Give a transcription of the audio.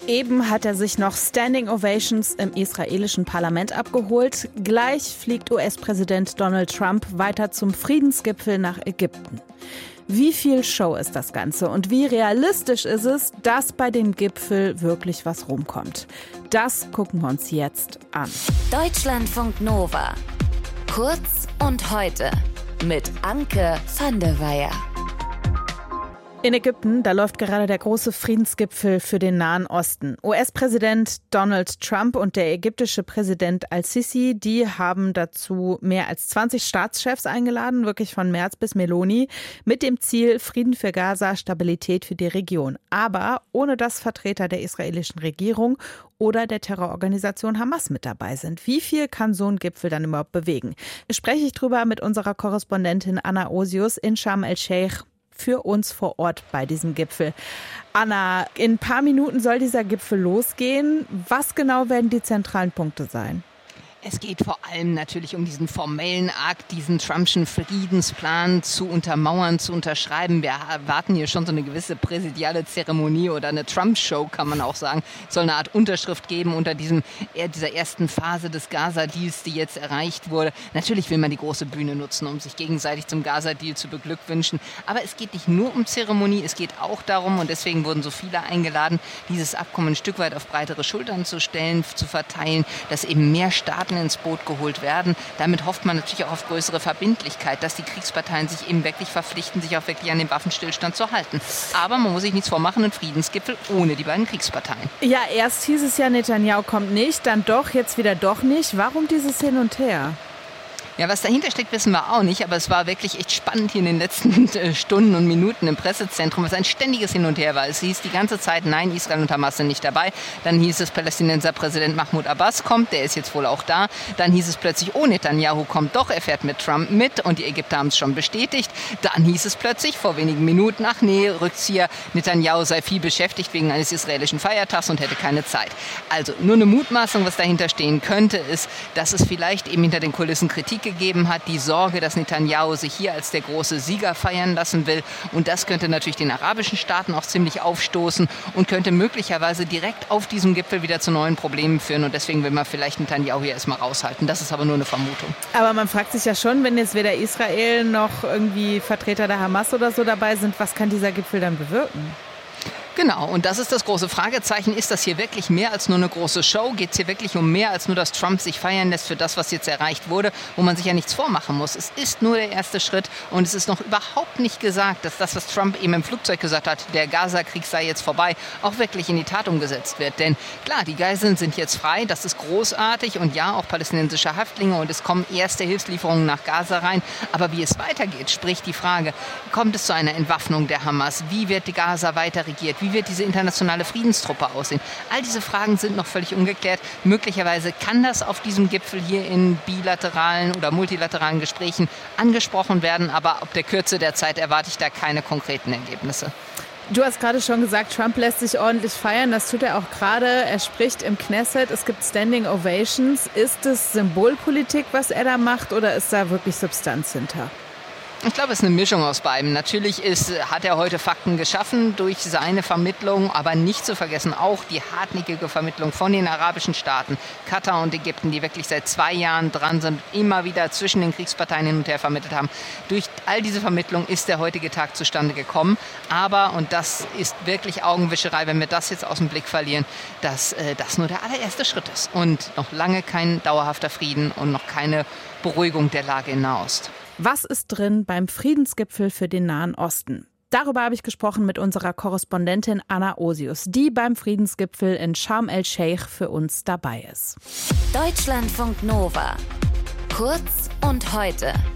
Eben hat er sich noch Standing Ovations im israelischen Parlament abgeholt. Gleich fliegt US-Präsident Donald Trump weiter zum Friedensgipfel nach Ägypten. Wie viel Show ist das Ganze und wie realistisch ist es, dass bei dem Gipfel wirklich was rumkommt? Das gucken wir uns jetzt an. Deutschlandfunk Nova. Kurz und heute mit Anke van der Weyer. In Ägypten, da läuft gerade der große Friedensgipfel für den Nahen Osten. US-Präsident Donald Trump und der ägyptische Präsident al-Sisi, die haben dazu mehr als 20 Staatschefs eingeladen, wirklich von Merz bis Meloni, mit dem Ziel Frieden für Gaza, Stabilität für die Region. Aber ohne dass Vertreter der israelischen Regierung oder der Terrororganisation Hamas mit dabei sind. Wie viel kann so ein Gipfel dann überhaupt bewegen? Spreche ich drüber mit unserer Korrespondentin Anna Osius in Sharm el-Sheikh für uns vor Ort bei diesem Gipfel. Anna, in ein paar Minuten soll dieser Gipfel losgehen. Was genau werden die zentralen Punkte sein? Es geht vor allem natürlich um diesen formellen Akt, diesen Trumpschen Friedensplan zu untermauern, zu unterschreiben. Wir erwarten hier schon so eine gewisse präsidiale Zeremonie oder eine Trump-Show, kann man auch sagen. Es soll eine Art Unterschrift geben unter dieser ersten Phase des Gaza-Deals, die jetzt erreicht wurde. Natürlich will man die große Bühne nutzen, um sich gegenseitig zum Gaza-Deal zu beglückwünschen. Aber es geht nicht nur um Zeremonie, es geht auch darum, und deswegen wurden so viele eingeladen, dieses Abkommen ein Stück weit auf breitere Schultern zu stellen, zu verteilen, dass eben mehr Staaten ins Boot geholt werden. Damit hofft man natürlich auch auf größere Verbindlichkeit, dass die Kriegsparteien sich eben wirklich verpflichten, sich auch wirklich an den Waffenstillstand zu halten. Aber man muss sich nichts vormachen, ein Friedensgipfel ohne die beiden Kriegsparteien. Ja, erst hieß es ja, Netanyahu kommt nicht, dann doch, jetzt wieder doch nicht. Warum dieses Hin und Her? Ja, was dahinter steckt, wissen wir auch nicht, aber es war wirklich echt spannend hier in den letzten Stunden und Minuten im Pressezentrum, was ein ständiges Hin und Her war. Es hieß die ganze Zeit, nein, Israel und Hamas sind nicht dabei. Dann hieß es, Palästinenser Präsident Mahmoud Abbas kommt, der ist jetzt wohl auch da. Dann hieß es plötzlich, oh, Netanyahu kommt doch, er fährt mit Trump mit und die Ägypter haben es schon bestätigt. Dann hieß es plötzlich vor wenigen Minuten, ach nee, Rückzieher, Netanyahu sei viel beschäftigt wegen eines israelischen Feiertags und hätte keine Zeit. Also nur eine Mutmaßung, was dahinter stehen könnte, ist, dass es vielleicht eben hinter den Kulissen Kritik gegeben hat, die Sorge, dass Netanyahu sich hier als der große Sieger feiern lassen will. Und das könnte natürlich den arabischen Staaten auch ziemlich aufstoßen und könnte möglicherweise direkt auf diesem Gipfel wieder zu neuen Problemen führen. Und deswegen will man vielleicht Netanyahu hier erstmal raushalten. Das ist aber nur eine Vermutung. Aber man fragt sich ja schon, wenn jetzt weder Israel noch irgendwie Vertreter der Hamas oder so dabei sind, was kann dieser Gipfel dann bewirken? Genau, und das ist das große Fragezeichen. Ist das hier wirklich mehr als nur eine große Show? Geht es hier wirklich um mehr als nur, dass Trump sich feiern lässt für das, was jetzt erreicht wurde, wo man sich ja nichts vormachen muss? Es ist nur der erste Schritt und es ist noch überhaupt nicht gesagt, dass das, was Trump eben im Flugzeug gesagt hat, der Gaza-Krieg sei jetzt vorbei, auch wirklich in die Tat umgesetzt wird. Denn klar, die Geiseln sind jetzt frei, das ist großartig und ja, auch palästinensische Häftlinge und es kommen erste Hilfslieferungen nach Gaza rein. Aber wie es weitergeht, sprich die Frage, kommt es zu einer Entwaffnung der Hamas? Wie wird die Gaza weiter regiert? Wie wird diese internationale Friedenstruppe aussehen? All diese Fragen sind noch völlig ungeklärt. Möglicherweise kann das auf diesem Gipfel hier in bilateralen oder multilateralen Gesprächen angesprochen werden, aber ob der Kürze der Zeit erwarte ich da keine konkreten Ergebnisse. Du hast gerade schon gesagt, Trump lässt sich ordentlich feiern. Das tut er auch gerade. Er spricht im Knesset. Es gibt Standing Ovations. Ist es Symbolpolitik, was er da macht, oder ist da wirklich Substanz hinter? Ich glaube, es ist eine Mischung aus beidem. Natürlich hat er heute Fakten geschaffen durch seine Vermittlung, aber nicht zu vergessen auch die hartnäckige Vermittlung von den arabischen Staaten, Katar und Ägypten, die wirklich seit 2 Jahren dran sind, immer wieder zwischen den Kriegsparteien hin und her vermittelt haben. Durch all diese Vermittlung ist der heutige Tag zustande gekommen. Aber, und das ist wirklich Augenwischerei, wenn wir das jetzt aus dem Blick verlieren, dass das nur der allererste Schritt ist und noch lange kein dauerhafter Frieden und noch keine Beruhigung der Lage in Nahost. Was ist drin beim Friedensgipfel für den Nahen Osten? Darüber habe ich gesprochen mit unserer Korrespondentin Anna Osius, die beim Friedensgipfel in Sharm el-Sheikh für uns dabei ist. Deutschlandfunk Nova. Kurz und heute.